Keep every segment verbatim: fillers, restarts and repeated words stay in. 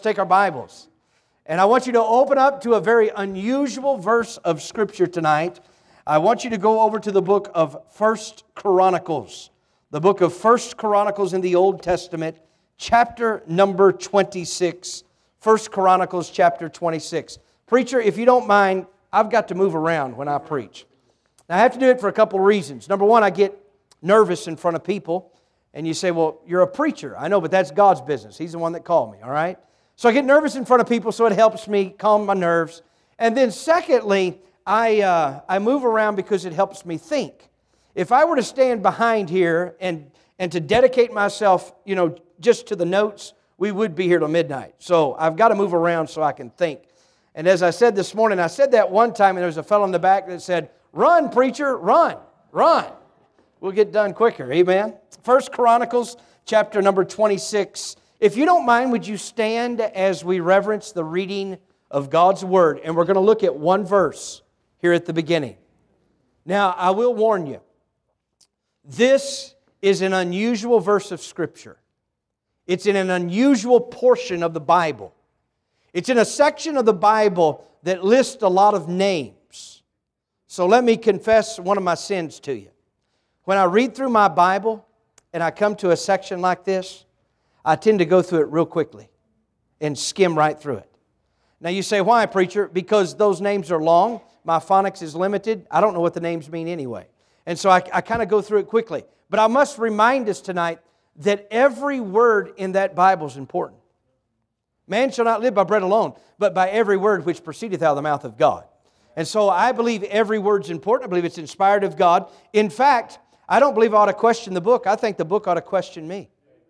Take our Bibles. And I want you to open up to a very unusual verse of Scripture tonight. I want you to go over to the book of First Chronicles. The book of First Chronicles in the Old Testament, chapter number twenty-six. First Chronicles chapter twenty-six. Preacher, if you don't mind, I've got to move around when I preach. Now, I have to do it for a couple of reasons. Number one, I get nervous in front of people. And you say, well, you're a preacher. I know, but that's God's business. He's the one that called me, all right? So I get nervous in front of people, so it helps me calm my nerves. And then secondly, I uh, I move around because it helps me think. If I were to stand behind here and, and to dedicate myself, you know, just to the notes, we would be here till midnight. So I've got to move around so I can think. And as I said this morning, I said that one time, and there was a fellow in the back that said, run, preacher, run, run. We'll get done quicker, amen? First Chronicles chapter number twenty-six. If you don't mind, would you stand as we reverence the reading of God's Word? And we're going to look at one verse here at the beginning. Now, I will warn you, this is an unusual verse of Scripture. It's in an unusual portion of the Bible. It's in a section of the Bible that lists a lot of names. So let me confess one of my sins to you. When I read through my Bible and I come to a section like this, I tend to go through it real quickly and skim right through it. Now you say, why, preacher? Because those names are long. My phonics is limited. I don't know what the names mean anyway. And so I, I kind of go through it quickly. But I must remind us tonight that every word in that Bible is important. Man shall not live by bread alone, but by every word which proceedeth out of the mouth of God. And so I believe every word's important. I believe it's inspired of God. In fact, I don't believe I ought to question the book. I think the book ought to question me.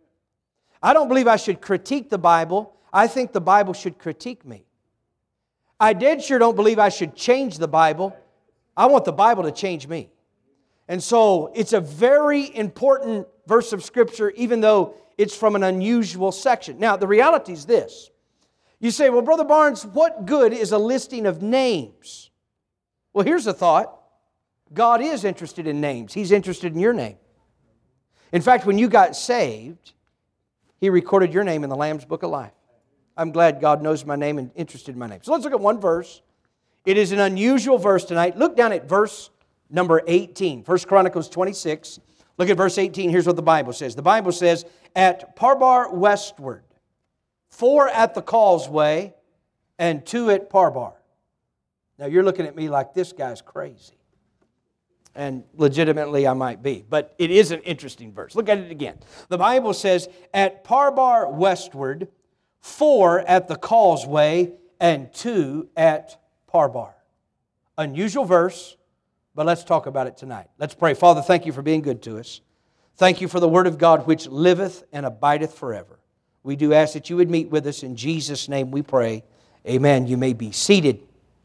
I don't believe I should critique the Bible. I think the Bible should critique me. I dead sure don't believe I should change the Bible. I want the Bible to change me. And so it's a very important verse of Scripture, even though it's from an unusual section. Now, the reality is this. You say, well, Brother Barnes, what good is a listing of names? Well, here's a thought. God is interested in names. He's interested in your name. In fact, when you got saved, He recorded your name in the Lamb's Book of Life. I'm glad God knows my name and interested in my name. So let's look at one verse. It is an unusual verse tonight. Look down at verse number eighteen. First Chronicles twenty-six. Look at verse eighteen. Here's what the Bible says. The Bible says, at Parbar westward, four at the causeway, and two at Parbar. Now you're looking at me like this guy's crazy. And legitimately I might be. But it is an interesting verse. Look at it again. The Bible says, at Parbar westward, four at the causeway, and two at Parbar. Unusual verse, but let's talk about it tonight. Let's pray. Father, thank You for being good to us. Thank You for the Word of God which liveth and abideth forever. We do ask that You would meet with us. In Jesus' name we pray. Amen. You may be seated.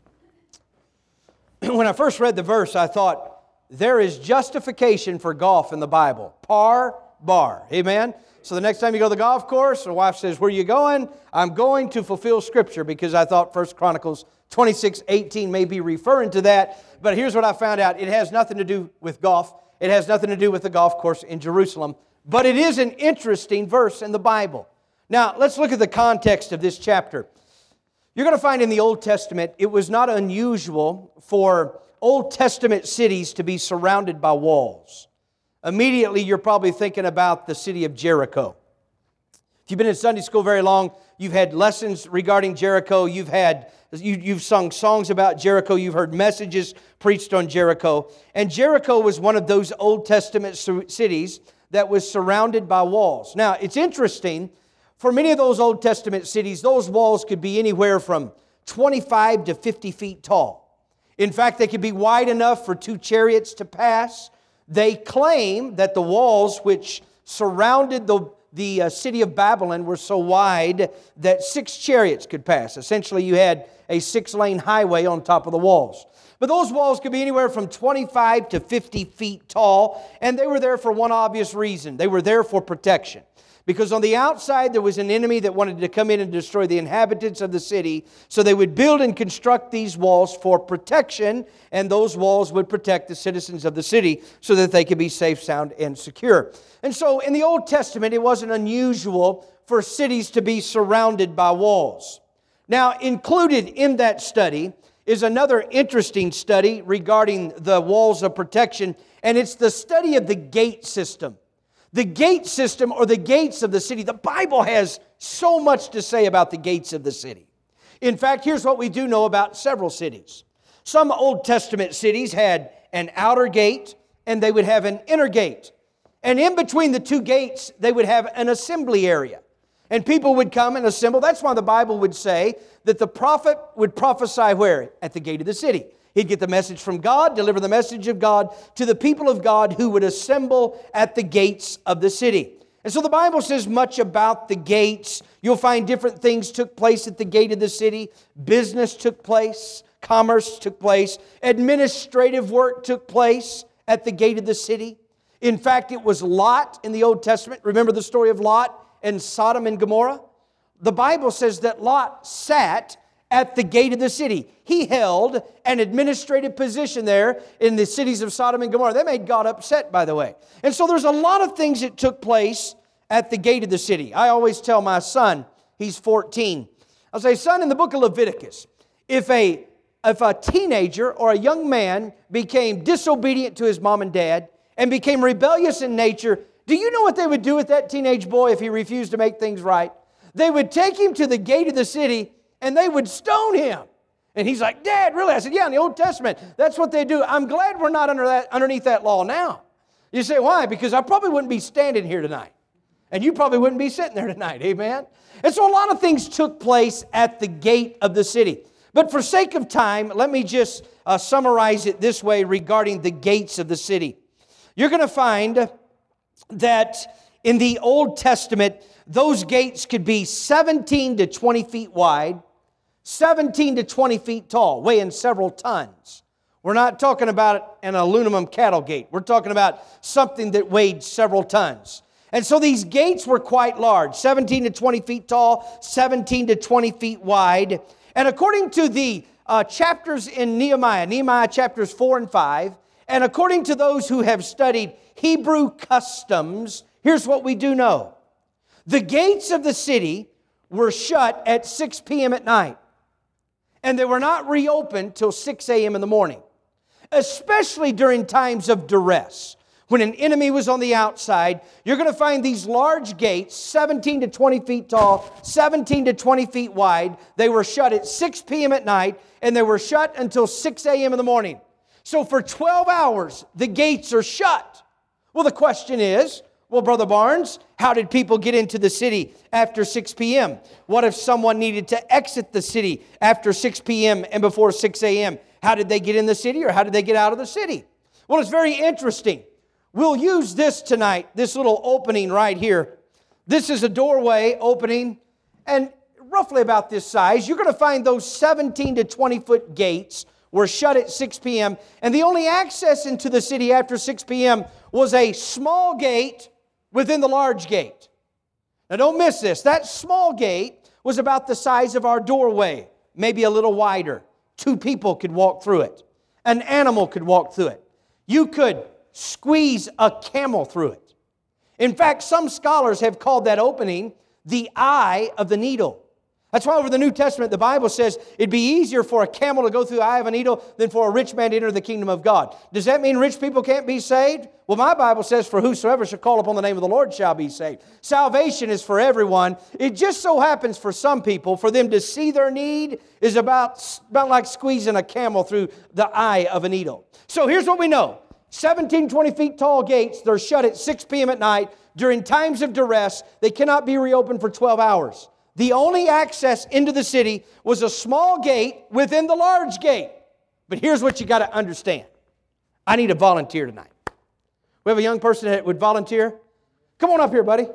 When I first read the verse, I thought, there is justification for golf in the Bible. Par, bar. Amen? So the next time you go to the golf course, the wife says, where are you going? I'm going to fulfill Scripture, because I thought First Chronicles twenty-six eighteen may be referring to that. But here's what I found out. It has nothing to do with golf. It has nothing to do with the golf course in Jerusalem. But it is an interesting verse in the Bible. Now, let's look at the context of this chapter. You're going to find in the Old Testament, it was not unusual for Old Testament cities to be surrounded by walls. Immediately, you're probably thinking about the city of Jericho. If you've been in Sunday school very long, you've had lessons regarding Jericho. You've had you, you've sung songs about Jericho. You've heard messages preached on Jericho. And Jericho was one of those Old Testament cities that was surrounded by walls. Now, it's interesting. For many of those Old Testament cities, those walls could be anywhere from twenty-five to fifty feet tall. In fact, they could be wide enough for two chariots to pass. They claim that the walls which surrounded the, the uh, city of Babylon were so wide that six chariots could pass. Essentially, you had a six-lane highway on top of the walls. But those walls could be anywhere from twenty-five to fifty feet tall, and they were there for one obvious reason. They were there for protection. Because on the outside there was an enemy that wanted to come in and destroy the inhabitants of the city. So they would build and construct these walls for protection, and those walls would protect the citizens of the city so that they could be safe, sound, and secure. And so in the Old Testament, it wasn't unusual for cities to be surrounded by walls. Now, included in that study is another interesting study regarding the walls of protection, and it's the study of the gate system. The gate system, or the gates of the city. The Bible has so much to say about the gates of the city. In fact, here's what we do know about several cities. Some Old Testament cities had an outer gate, and they would have an inner gate. And in between the two gates, they would have an assembly area. And people would come and assemble. That's why the Bible would say that the prophet would prophesy where? At the gate of the city. He'd get the message from God, deliver the message of God to the people of God who would assemble at the gates of the city. And so the Bible says much about the gates. You'll find different things took place at the gate of the city. Business took place. Commerce took place. Administrative work took place at the gate of the city. In fact, it was Lot in the Old Testament. Remember the story of Lot and Sodom and Gomorrah? The Bible says that Lot sat at the gate of the city. He held an administrative position there in the cities of Sodom and Gomorrah. That made God upset, by the way. And so there's a lot of things that took place at the gate of the city. I always tell my son, he's fourteen, I'll say, son, in the book of Leviticus, if a, if a teenager or a young man became disobedient to his mom and dad and became rebellious in nature, do you know what they would do with that teenage boy if he refused to make things right? They would take him to the gate of the city and they would stone him. And he's like, Dad, really? I said, yeah, in the Old Testament, that's what they do. I'm glad we're not under that, underneath that law now. You say, why? Because I probably wouldn't be standing here tonight. And you probably wouldn't be sitting there tonight, amen? And so a lot of things took place at the gate of the city. But for sake of time, let me just uh, summarize it this way regarding the gates of the city. You're going to find that in the Old Testament, those gates could be seventeen to twenty feet wide, seventeen to twenty feet tall, weighing several tons. We're not talking about an aluminum cattle gate. We're talking about something that weighed several tons. And so these gates were quite large, seventeen to twenty feet tall, seventeen to twenty feet wide. And according to the uh, chapters in Nehemiah, Nehemiah chapters four and five, and according to those who have studied Hebrew customs, here's what we do know. The gates of the city were shut at six p.m. at night, and they were not reopened till six a.m. in the morning, especially during times of duress. When an enemy was on the outside, you're going to find these large gates, seventeen to twenty feet tall, seventeen to twenty feet wide. They were shut at six p.m. at night, and they were shut until six a.m. in the morning. So for twelve hours, the gates are shut. Well, the question is, well, Brother Barnes, how did people get into the city after six p.m.? What if someone needed to exit the city after six p.m. and before six a.m.? How did they get in the city, or how did they get out of the city? Well, it's very interesting. We'll use this tonight, this little opening right here. This is a doorway opening, and roughly about this size. You're going to find those seventeen to twenty foot gates were shut at six p.m., and the only access into the city after six p.m. was a small gate within the large gate. Now don't miss this. That small gate was about the size of our doorway, maybe a little wider. Two people could walk through it. An animal could walk through it. You could squeeze a camel through it. In fact, some scholars have called that opening the eye of the needle. That's why over the New Testament, the Bible says it'd be easier for a camel to go through the eye of a needle than for a rich man to enter the kingdom of God. Does that mean rich people can't be saved? Well, my Bible says, for whosoever shall call upon the name of the Lord shall be saved. Salvation is for everyone. It just so happens for some people, for them to see their need is about, about like squeezing a camel through the eye of a needle. So here's what we know. seventeen, twenty feet tall gates, they're shut at six p.m. at night. During times of duress, they cannot be reopened for twelve hours. The only access into the city was a small gate within the large gate. But here's what you got to understand. I need a volunteer tonight. We have a young person that would volunteer. Come on up here, buddy.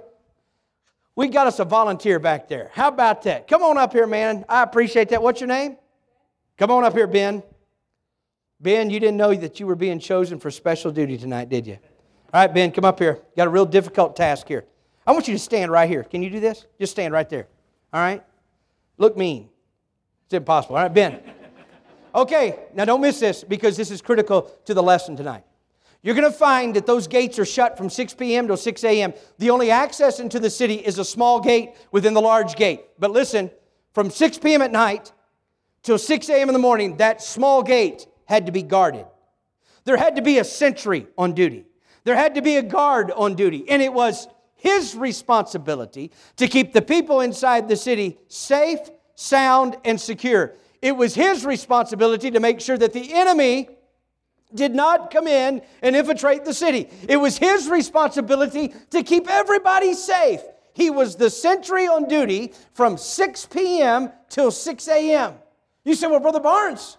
We got us a volunteer back there. How about that? Come on up here, man. I appreciate that. What's your name? Come on up here, Ben. Ben, you didn't know that you were being chosen for special duty tonight, did you? All right, Ben, come up here. Got a real difficult task here. I want you to stand right here. Can you do this? Just stand right there. All right? Look mean. It's impossible. All right, Ben. Okay, now don't miss this because this is critical to the lesson tonight. You're going to find that those gates are shut from six p.m. to six a.m. The only access into the city is a small gate within the large gate. But listen, from six p.m. at night till six a.m. in the morning, that small gate had to be guarded. There had to be a sentry on duty. There had to be a guard on duty. And it was his responsibility to keep the people inside the city safe, sound, and secure. It was his responsibility to make sure that the enemy did not come in and infiltrate the city. It was his responsibility to keep everybody safe. He was the sentry on duty from six p.m. till six a.m. You say, well, Brother Barnes,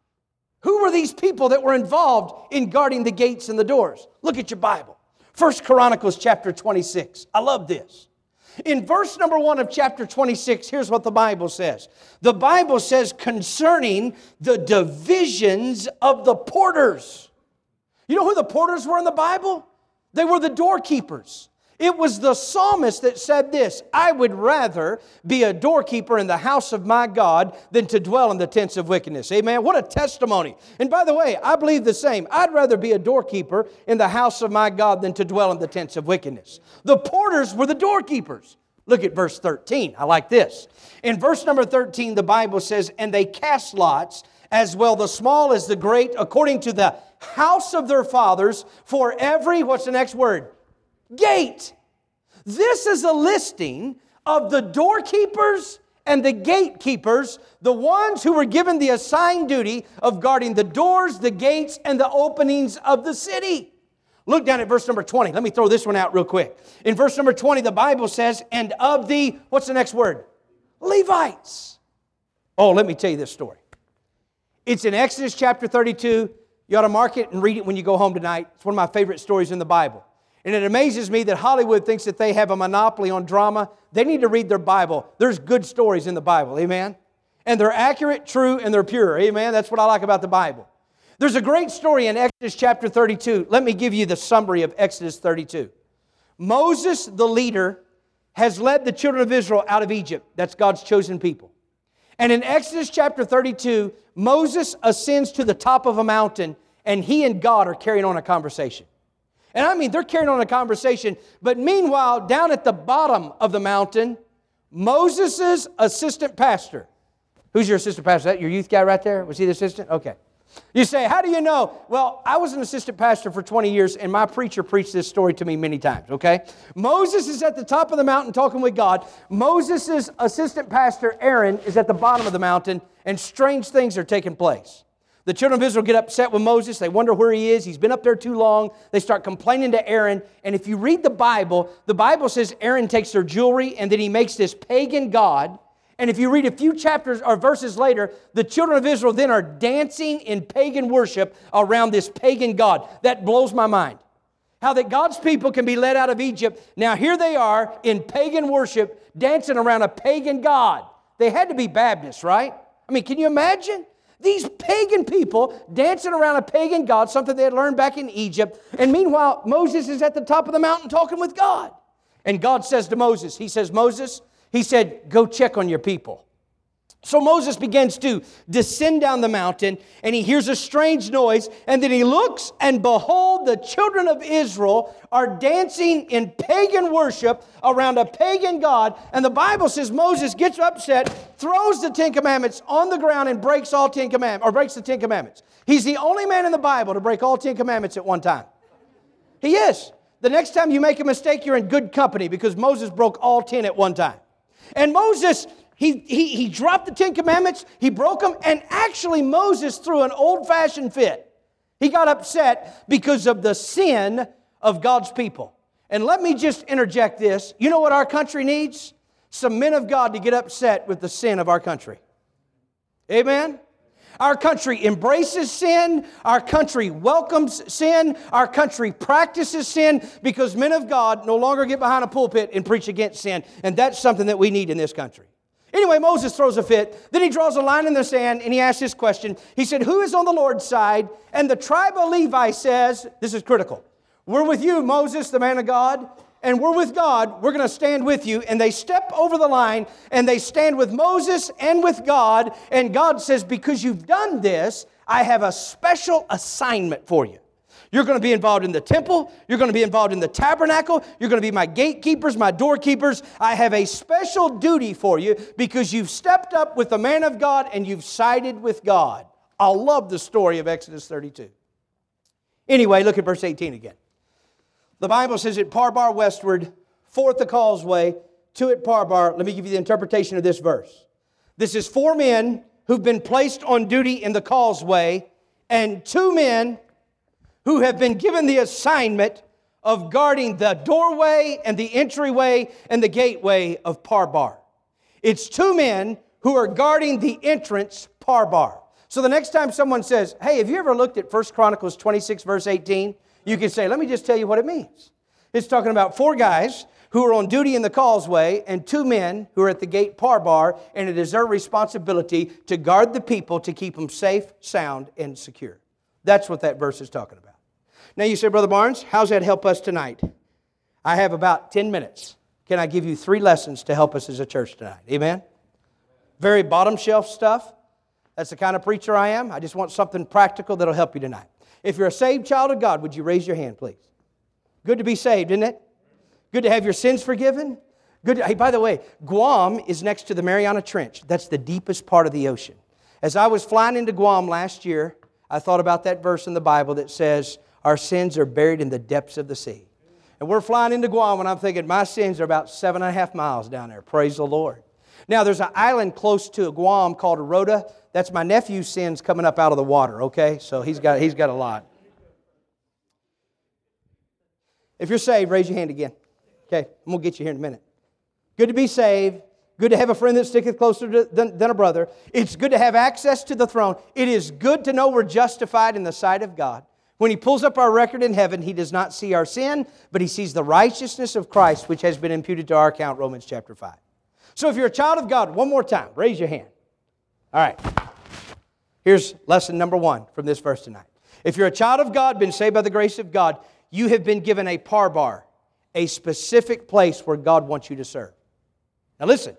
who were these people that were involved in guarding the gates and the doors? Look at your Bible. First Chronicles chapter twenty-six. I love this. In verse number one of chapter twenty-six, here's what the Bible says. The Bible says concerning the divisions of the porters. You know who the porters were in the Bible? They were the doorkeepers. It was the psalmist that said this, I would rather be a doorkeeper in the house of my God than to dwell in the tents of wickedness. Amen. What a testimony. And by the way, I believe the same. I'd rather be a doorkeeper in the house of my God than to dwell in the tents of wickedness. The porters were the doorkeepers. Look at verse thirteen. I like this. In verse number thirteen, the Bible says, and they cast lots, as well the small as the great, according to the house of their fathers, for every, what's the next word? Gate. This is a listing of the doorkeepers and the gatekeepers, the ones who were given the assigned duty of guarding the doors, the gates, and the openings of the city. Look down at verse number twenty. Let me throw this one out real quick. In verse number twenty, the Bible says, and of the, what's the next word? Levites. Oh, let me tell you this story. It's in Exodus chapter thirty-two. You ought to mark it and read it when you go home tonight. It's one of my favorite stories in the Bible. And it amazes me that Hollywood thinks that they have a monopoly on drama. They need to read their Bible. There's good stories in the Bible, amen? And they're accurate, true, and they're pure, amen? That's what I like about the Bible. There's a great story in Exodus chapter thirty-two. Let me give you the summary of Exodus thirty-two. Moses, the leader, has led the children of Israel out of Egypt. That's God's chosen people. And in Exodus chapter thirty-two, Moses ascends to the top of a mountain, and he and God are carrying on a conversation. And I mean, they're carrying on a conversation, but meanwhile, down at the bottom of the mountain, Moses' assistant pastor. Who's your assistant pastor? Is that your youth guy right there? Was he the assistant? Okay. You say, how do you know? Well, I was an assistant pastor for twenty years, and my preacher preached this story to me many times, okay? Moses is at the top of the mountain talking with God. Moses' assistant pastor, Aaron, is at the bottom of the mountain, and strange things are taking place. The children of Israel get upset with Moses. They wonder where he is. He's been up there too long. They start complaining to Aaron. And if you read the Bible, the Bible says Aaron takes their jewelry and then he makes this pagan god. And if you read a few chapters or verses later, the children of Israel then are dancing in pagan worship around this pagan god. That blows my mind. How that God's people can be led out of Egypt. Now here they are in pagan worship, dancing around a pagan god. They had to be Baptists, right? I mean, can you imagine? These pagan people dancing around a pagan god, something they had learned back in Egypt. And meanwhile, Moses is at the top of the mountain talking with God. And God says to Moses, he says, Moses, he said, go check on your people. So Moses begins to descend down the mountain, and he hears a strange noise, and then he looks, and behold, the children of Israel are dancing in pagan worship around a pagan god, and the Bible says Moses gets upset, throws the Ten Commandments on the ground, and breaks all Ten Commandments, or breaks the Ten Commandments. He's the only man in the Bible to break all Ten Commandments at one time. He is. The next time you make a mistake, you're in good company, because Moses broke all ten at one time. And Moses... He, he, he dropped the Ten Commandments, he broke them, and actually Moses threw an old-fashioned fit. He got upset because of the sin of God's people. And let me just interject this. You know what our country needs? Some men of God to get upset with the sin of our country. Amen? Our country embraces sin. Our country welcomes sin. Our country practices sin because men of God no longer get behind a pulpit and preach against sin. And that's something that we need in this country. Anyway, Moses throws a fit. Then he draws a line in the sand and he asks this question. He said, who is on the Lord's side? And the tribe of Levi says, this is critical. We're with you, Moses, the man of God. And we're with God. We're going to stand with you. And they step over the line and they stand with Moses and with God. And God says, because you've done this, I have a special assignment for you. You're going to be involved in the temple. You're going to be involved in the tabernacle. You're going to be my gatekeepers, my doorkeepers. I have a special duty for you because you've stepped up with the man of God and you've sided with God. I love the story of Exodus thirty-two. Anyway, look at verse eighteen again. The Bible says at Parbar westward, forth the causeway, to at Parbar. Let me give you the interpretation of this verse. This is four men who've been placed on duty in the causeway and two men who have been given the assignment of guarding the doorway and the entryway and the gateway of Parbar. It's two men who are guarding the entrance Parbar. So the next time someone says, hey, have you ever looked at First Chronicles twenty-six, verse eighteen? You can say, let me just tell you what it means. It's talking about four guys who are on duty in the causeway and two men who are at the gate Parbar, and it is their responsibility to guard the people to keep them safe, sound, and secure. That's what that verse is talking about. Now you say, Brother Barnes, how's that help us tonight? I have about ten minutes. Can I give you three lessons to help us as a church tonight? Amen? Very bottom shelf stuff. That's the kind of preacher I am. I just want something practical that'll help you tonight. If you're a saved child of God, would you raise your hand, please? Good to be saved, isn't it? Good to have your sins forgiven. Good. To, hey, by the way, Guam is next to the Mariana Trench. That's the deepest part of the ocean. As I was flying into Guam last year, I thought about that verse in the Bible that says, our sins are buried in the depths of the sea. And we're flying into Guam, and I'm thinking, my sins are about seven and a half miles down there. Praise the Lord. Now, there's an island close to Guam called Rota. That's my nephew's sins coming up out of the water, okay? So he's got, he's got a lot. If you're saved, raise your hand again. Okay, I'm going to get you here in a minute. Good to be saved. Good to have a friend that sticketh closer to, than, than a brother. It's good to have access to the throne. It is good to know we're justified in the sight of God. When He pulls up our record in heaven, He does not see our sin, but He sees the righteousness of Christ, which has been imputed to our account, Romans chapter five. So if you're a child of God, one more time, raise your hand. All right. Here's lesson number one from this verse tonight. If you're a child of God, been saved by the grace of God, you have been given a parbar, a specific place where God wants you to serve. Now listen.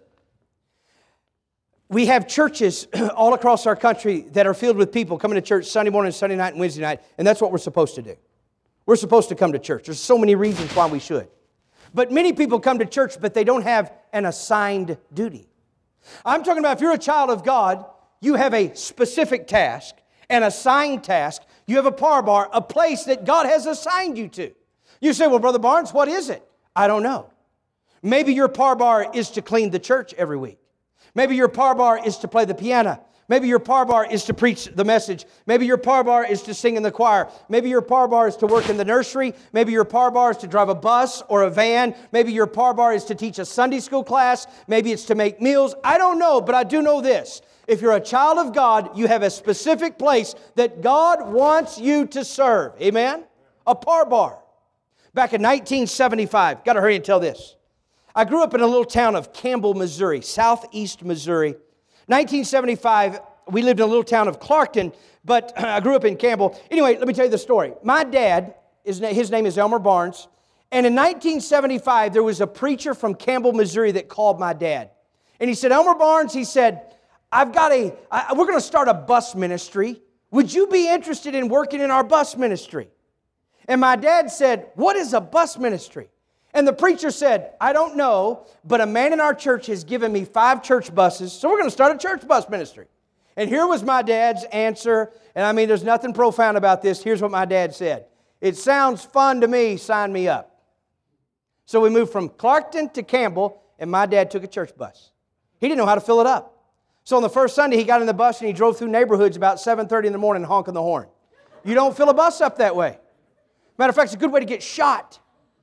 We have churches all across our country that are filled with people coming to church Sunday morning, Sunday night, and Wednesday night, and that's what we're supposed to do. We're supposed to come to church. There's so many reasons why we should. But many people come to church, but they don't have an assigned duty. I'm talking about if you're a child of God, you have a specific task, an assigned task. You have a parbar, a place that God has assigned you to. You say, well, Brother Barnes, what is it? I don't know. Maybe your parbar is to clean the church every week. Maybe your parbar is to play the piano. Maybe your parbar is to preach the message. Maybe your parbar is to sing in the choir. Maybe your parbar is to work in the nursery. Maybe your parbar is to drive a bus or a van. Maybe your parbar is to teach a Sunday school class. Maybe it's to make meals. I don't know, but I do know this. If you're a child of God, you have a specific place that God wants you to serve. Amen? A parbar. Back in nineteen seventy-five, got to hurry and tell this. I grew up in a little town of Campbell, Missouri, southeast Missouri. nineteen seventy-five, we lived in a little town of Clarkton, but I grew up in Campbell. Anyway, let me tell you the story. My dad, his name is Elmer Barnes, and in nineteen seventy-five, there was a preacher from Campbell, Missouri that called my dad. And he said, Elmer Barnes, he said, I've got a, I, we're going to start a bus ministry. Would you be interested in working in our bus ministry? And my dad said, what is a bus ministry? And the preacher said, I don't know, but a man in our church has given me five church buses, so we're going to start a church bus ministry. And here was my dad's answer, and I mean, there's nothing profound about this. Here's what my dad said. It sounds fun to me, sign me up. So we moved from Clarkton to Campbell, and my dad took a church bus. He didn't know how to fill it up. So on the first Sunday, he got in the bus and he drove through neighborhoods about seven thirty in the morning honking the horn. You don't fill a bus up that way. Matter of fact, it's a good way to get shot.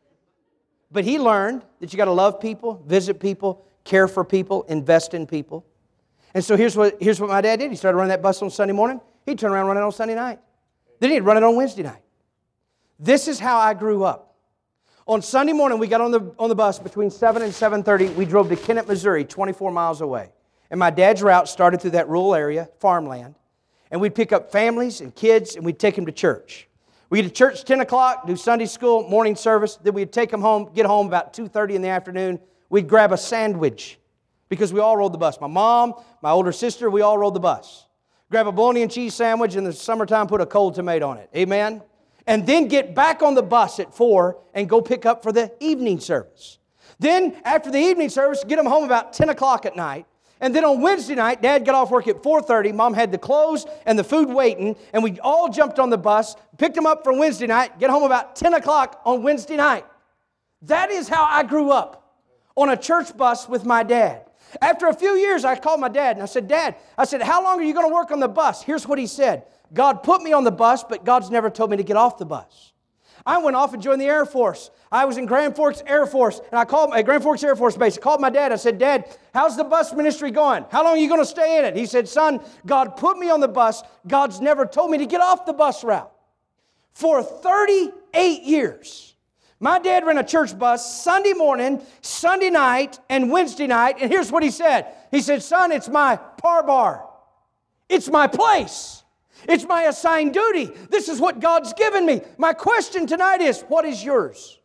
But he learned that you got to love people, visit people, care for people, invest in people. And so here's what, here's what my dad did. He started running that bus on Sunday morning. He'd turn around and run it on Sunday night. Then he'd run it on Wednesday night. This is how I grew up. On Sunday morning, we got on the, on the bus between seven and seven thirty. We drove to Kennett, Missouri, twenty-four miles away. And my dad's route started through that rural area, farmland. And we'd pick up families and kids, and we'd take them to church. We'd get to church ten o'clock, do Sunday school, morning service. Then we'd take them home, get home about two thirty in the afternoon. We'd grab a sandwich because we all rode the bus. My mom, my older sister, we all rode the bus. Grab a bologna and cheese sandwich, in the summertime, put a cold tomato on it. Amen? and then get back on the bus at four and go pick up for the evening service. Then, after the evening service, get them home about ten o'clock at night. And then on Wednesday night, Dad got off work at four thirty. Mom had the clothes and the food waiting, and we all jumped on the bus, picked them up for Wednesday night, get home about ten o'clock on Wednesday night. That is how I grew up, on a church bus with my dad. After a few years, I called my dad, and I said, Dad, I said, how long are you going to work on the bus? Here's what he said. God put me on the bus, but God's never told me to get off the bus. I went off and joined the Air Force. I was in Grand Forks Air Force, and I called at Grand Forks Air Force Base. I called my dad. I said, Dad, how's the bus ministry going? How long are you going to stay in it? He said, son, God put me on the bus. God's never told me to get off the bus route. For thirty-eight years, my dad ran a church bus Sunday morning, Sunday night, and Wednesday night. And here's what he said. He said, son, it's my par bar. It's my place. It's my assigned duty. This is what God's given me. My question tonight is, what is yours?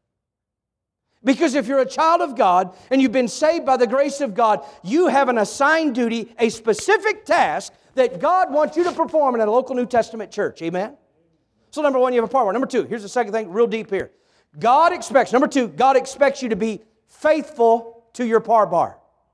Because if you're a child of God and you've been saved by the grace of God, you have an assigned duty, a specific task that God wants you to perform in a local New Testament church. Amen? So number one, you have a part one. Number two, here's the second thing, real deep here. God expects, number two, God expects you to be faithful to your par bar.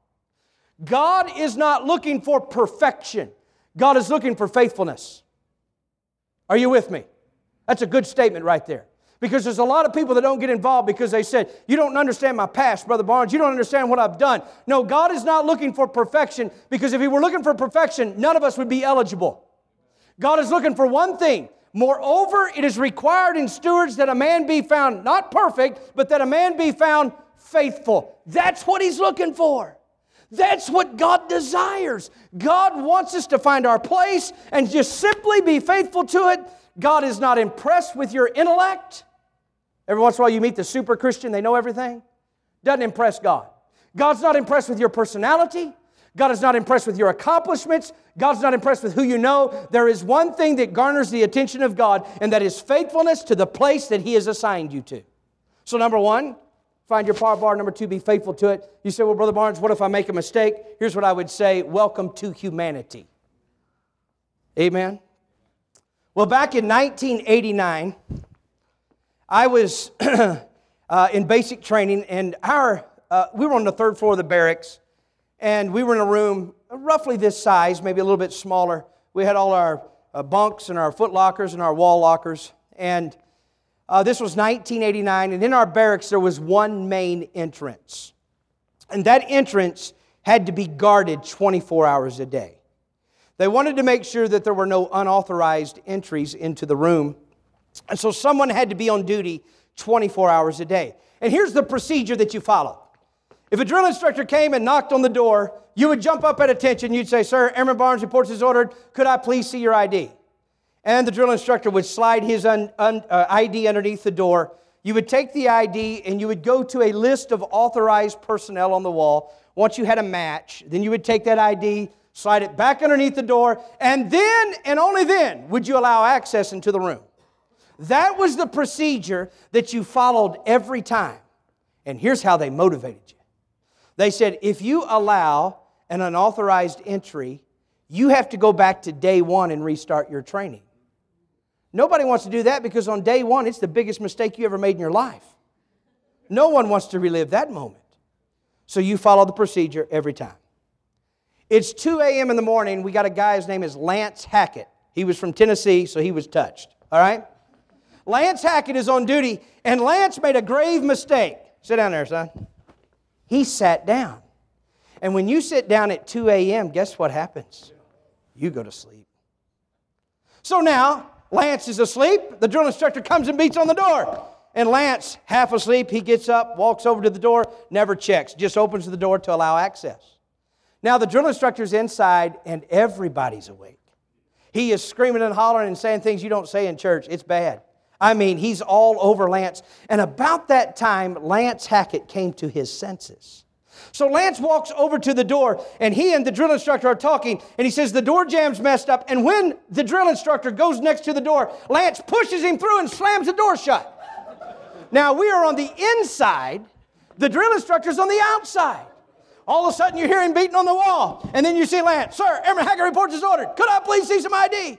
God is not looking for perfection. God is looking for faithfulness. Are you with me? That's a good statement right there. Because there's a lot of people that don't get involved because they said, you don't understand my past, Brother Barnes. You don't understand what I've done. No, God is not looking for perfection, because if He were looking for perfection, none of us would be eligible. God is looking for one thing. Moreover, it is required in stewards that a man be found not perfect, but that a man be found faithful. That's what He's looking for. That's what God desires. God wants us to find our place and just simply be faithful to it. God is not impressed with your intellect. Every once in a while you meet the super Christian, they know everything. Doesn't impress God. God's not impressed with your personality. God is not impressed with your accomplishments. God's not impressed with who you know. There is one thing that garners the attention of God, and that is faithfulness to the place that He has assigned you to. So number one, find your par bar. Number two, be faithful to it. You say, well, Brother Barnes, what if I make a mistake? Here's what I would say. Welcome to humanity. Amen. Well, back in nineteen eighty-nine, I was uh, in basic training, and our uh, we were on the third floor of the barracks, and we were in a room roughly this size, maybe a little bit smaller. We had all our uh, bunks and our foot lockers and our wall lockers, and Uh, this was nineteen eighty-nine, and in our barracks there was one main entrance. And that entrance had to be guarded twenty-four hours a day. They wanted to make sure that there were no unauthorized entries into the room. And so someone had to be on duty twenty-four hours a day. And here's the procedure that you follow. If a drill instructor came and knocked on the door, you would jump up at attention. You'd say, Sir, Airman Barnes reports is ordered. Could I please see your I D? And the drill instructor would slide his un, un, uh, I D underneath the door. You would take the I D and you would go to a list of authorized personnel on the wall. Once you had a match, then you would take that I D, slide it back underneath the door, and then, and only then, would you allow access into the room. That was the procedure that you followed every time. And here's how they motivated you. They said, if you allow an unauthorized entry, you have to go back to day one and restart your training. Nobody wants to do that, because on day one, it's the biggest mistake you ever made in your life. No one wants to relive that moment. So you follow the procedure every time. It's two a.m. in the morning. We got a guy, his name is Lance Hackett. He was from Tennessee, so he was touched. All right? Lance Hackett is on duty, and Lance made a grave mistake. Sit down there, son. He sat down. And when you sit down at two a.m., guess what happens? You go to sleep. So now, Lance is asleep. The drill instructor comes and beats on the door. And Lance, half asleep, he gets up, walks over to the door, never checks, just opens the door to allow access. Now the drill instructor's inside and everybody's awake. He is screaming and hollering and saying things you don't say in church. It's bad. I mean, he's all over Lance. And about that time, Lance Hackett came to his senses. So Lance walks over to the door, and he and the drill instructor are talking, and he says the door jam's messed up. And when the drill instructor goes next to the door, Lance pushes him through and slams the door shut. Now, we are on the inside. The drill instructor's on the outside. All of a sudden, you hear him beating on the wall. And then you see Lance, Sir, Airman Hackett reports is ordered. Could I please see some I D?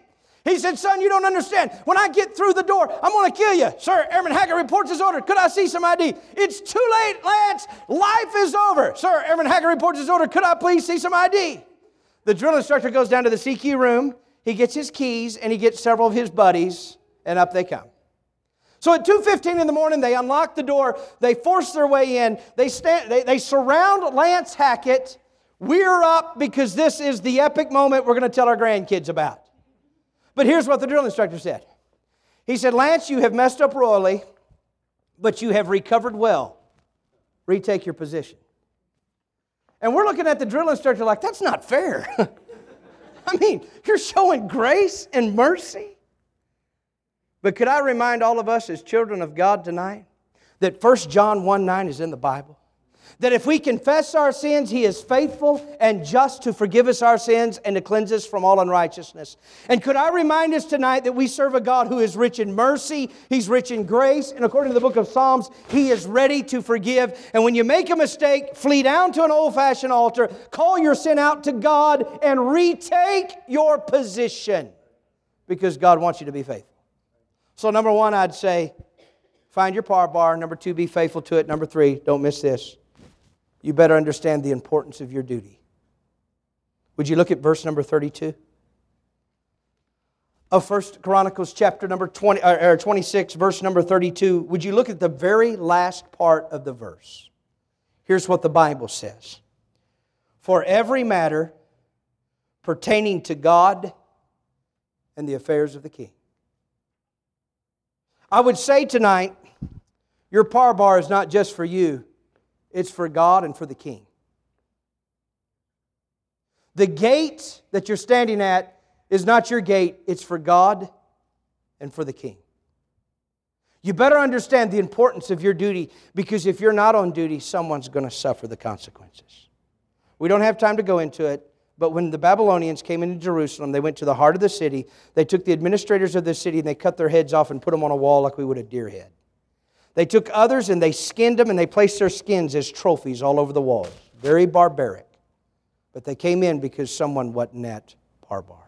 He said, son, you don't understand. When I get through the door, I'm going to kill you. Sir, Airman Hackett reports his order. Could I see some I D? It's too late, Lance. Life is over. Sir, Airman Hackett reports his order. Could I please see some I D? The drill instructor goes down to the C Q room. He gets his keys, and he gets several of his buddies, and up they come. So at two fifteen in the morning, they unlock the door. They force their way in. They, stand, they, they surround Lance Hackett. We're up because this is the epic moment we're going to tell our grandkids about. But here's what the drill instructor said. He said, Lance, you have messed up royally, but you have recovered well. Retake your position. And we're looking at the drill instructor like, that's not fair. I mean, you're showing grace and mercy. But could I remind all of us as children of God tonight that First John one nine is in the Bible? That if we confess our sins, He is faithful and just to forgive us our sins and to cleanse us from all unrighteousness. And could I remind us tonight that we serve a God who is rich in mercy, He's rich in grace, and according to the book of Psalms, He is ready to forgive. And when you make a mistake, flee down to an old-fashioned altar, call your sin out to God, and retake your position. Because God wants you to be faithful. So number one, I'd say, find your par bar. Number two, be faithful to it. Number three, don't miss this. You better understand the importance of your duty. Would you look at verse number thirty-two? Of First Chronicles chapter number twenty, or twenty-six, verse number thirty-two. Would you look at the very last part of the verse? Here's what the Bible says. For every matter pertaining to God and the affairs of the king. I would say tonight, your par bar is not just for you. It's for God and for the king. The gate that you're standing at is not your gate. It's for God and for the king. You better understand the importance of your duty, because if you're not on duty, someone's going to suffer the consequences. We don't have time to go into it, but when the Babylonians came into Jerusalem, they went to the heart of the city. They took the administrators of the city and they cut their heads off and put them on a wall like we would a deer head. They took others and they skinned them and they placed their skins as trophies all over the walls. Very barbaric. But they came in because someone wasn't at par bar.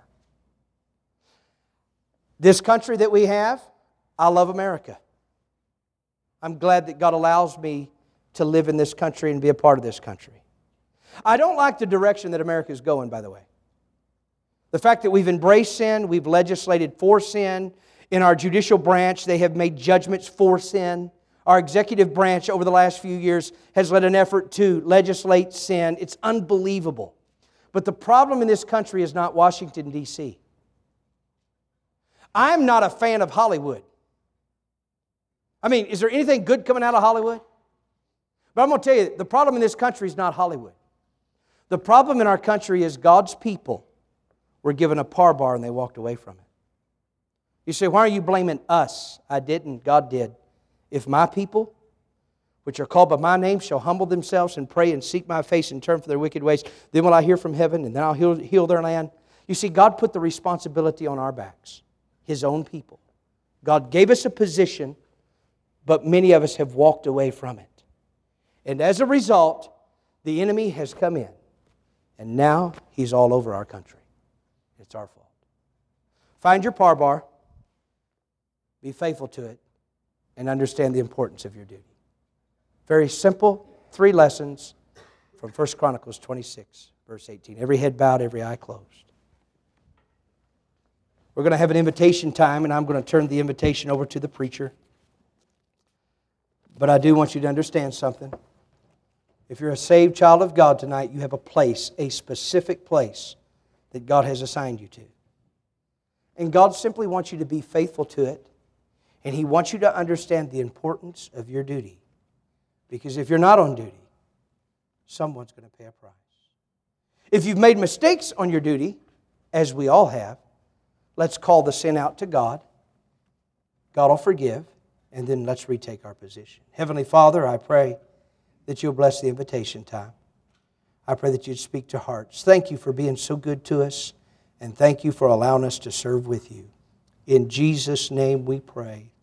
This country that we have, I love America. I'm glad that God allows me to live in this country and be a part of this country. I don't like the direction that America is going, by the way. The fact that we've embraced sin, we've legislated for sin. In our judicial branch, they have made judgments for sin. Our executive branch over the last few years has led an effort to legislate sin. It's unbelievable. But the problem in this country is not Washington, D C I'm not a fan of Hollywood. I mean, is there anything good coming out of Hollywood? But I'm going to tell you, the problem in this country is not Hollywood. The problem in our country is God's people were given a par bar and they walked away from it. You say, why are you blaming us? I didn't. God did. If my people, which are called by my name, shall humble themselves and pray and seek my face and turn from their wicked ways, then will I hear from heaven and then I'll heal, heal their land. You see, God put the responsibility on our backs, His own people. God gave us a position, but many of us have walked away from it. And as a result, the enemy has come in. And now he's all over our country. It's our fault. Find your par bar, be faithful to it, and understand the importance of your duty. Very simple, three lessons from First Chronicles twenty-six, verse eighteen. Every head bowed, every eye closed. We're going to have an invitation time, and I'm going to turn the invitation over to the preacher. But I do want you to understand something. If you're a saved child of God tonight, you have a place, a specific place that God has assigned you to. And God simply wants you to be faithful to it. And He wants you to understand the importance of your duty. Because if you're not on duty, someone's going to pay a price. If you've made mistakes on your duty, as we all have, let's call the sin out to God. God will forgive, and then let's retake our position. Heavenly Father, I pray that You'll bless the invitation time. I pray that You'd speak to hearts. Thank You for being so good to us, and thank You for allowing us to serve with You. In Jesus' name we pray.